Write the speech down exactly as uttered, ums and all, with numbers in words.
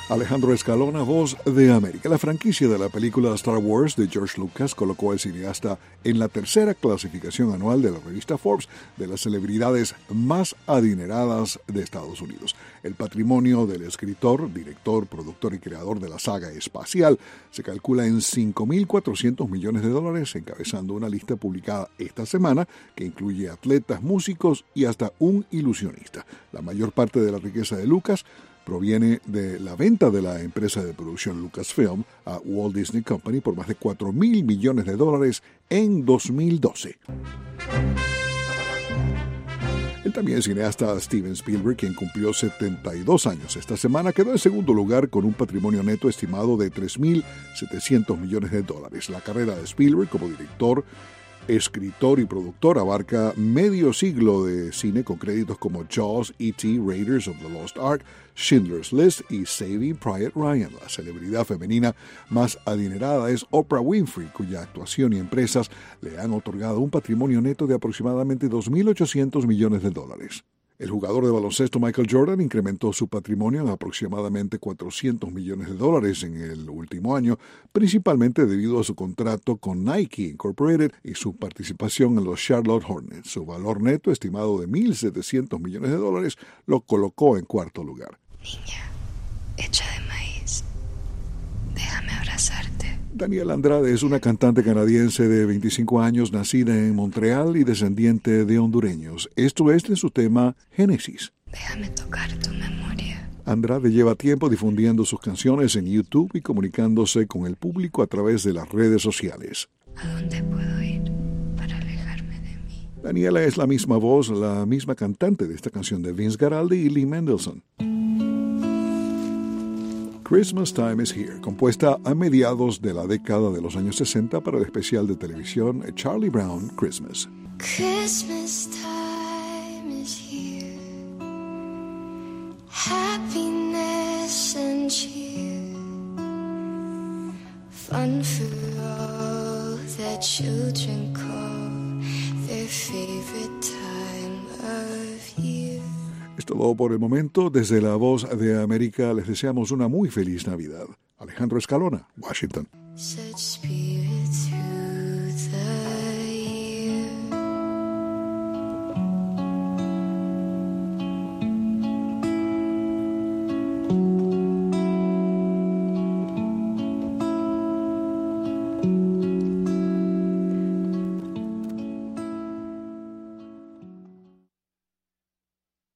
Alejandro Escalona, Voz de América. La franquicia de la película Star Wars de George Lucas colocó al cineasta en la tercera clasificación anual de la revista Forbes de las celebridades más adineradas de Estados Unidos. El patrimonio del escritor, director, productor y creador de la saga espacial se calcula en cinco mil cuatrocientos millones de dólares, encabezando una lista publicada esta semana que incluye atletas, músicos y hasta un ilusionista. La mayor parte de la riqueza de Lucas proviene de la venta de la empresa de producción Lucasfilm a Walt Disney Company por más de cuatro mil millones de dólares en dos mil doce. El también cineasta Steven Spielberg, quien cumplió setenta y dos años esta semana, quedó en segundo lugar con un patrimonio neto estimado de tres mil setecientos millones de dólares. La carrera de Spielberg como director, escritor y productor abarca medio siglo de cine con créditos como Jaws, E T, Raiders of the Lost Ark, Schindler's List y Saving Private Ryan. La celebridad femenina más adinerada es Oprah Winfrey, cuya actuación y empresas le han otorgado un patrimonio neto de aproximadamente dos mil ochocientos millones de dólares. El jugador de baloncesto Michael Jordan incrementó su patrimonio en aproximadamente cuatrocientos millones de dólares en el último año, principalmente debido a su contrato con Nike Incorporated y su participación en los Charlotte Hornets. Su valor neto, estimado de mil setecientos millones de dólares, lo colocó en cuarto lugar. Niña, hecha de maíz, déjame abrazarte. Daniela Andrade es una cantante canadiense de veinticinco años, nacida en Montreal y descendiente de hondureños. Esto es de su tema Génesis. Déjame tocar tu memoria. Andrade lleva tiempo difundiendo sus canciones en YouTube y comunicándose con el público a través de las redes sociales. ¿A dónde puedo ir para alejarme de mí? Daniela es la misma voz, la misma cantante de esta canción de Vince Guaraldi y Lee Mendelssohn. Christmas Time is Here, compuesta a mediados de la década de los años sesenta para el especial de televisión Charlie Brown Christmas. Christmas time is here. Happiness and cheer. Fun for all that children call their favorite time of year. Es todo por el momento. Desde La Voz de América les deseamos una muy feliz Navidad. Alejandro Escalona, Washington. Such